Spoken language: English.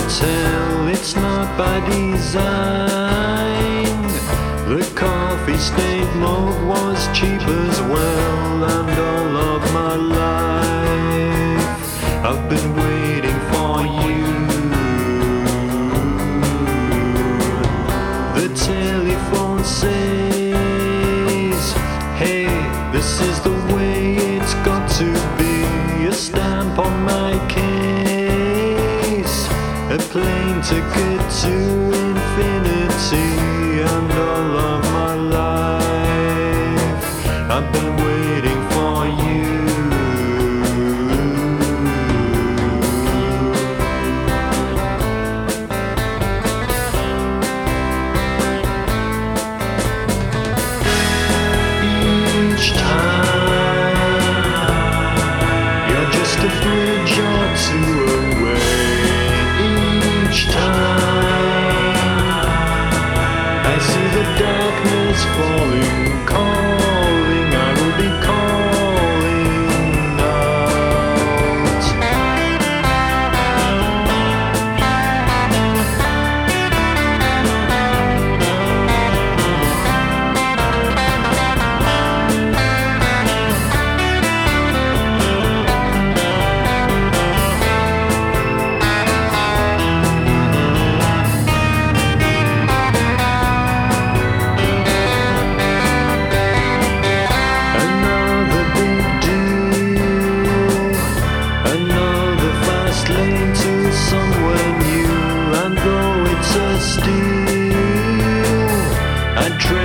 tell it's not by design. The coffee stained mug was cheap as well, and all of my life I've been waiting for you. The telephone says, hey, this is the way it's got to be. A stamp on my case, a plane ticket to infinity, and all of my life I've been waiting for you. Each time you're just a bridge or two away. Each time I see the darkness falling, calling, I will be calling out. Another big deal, another fast lane to somewhere new, and though it's a steal, I'd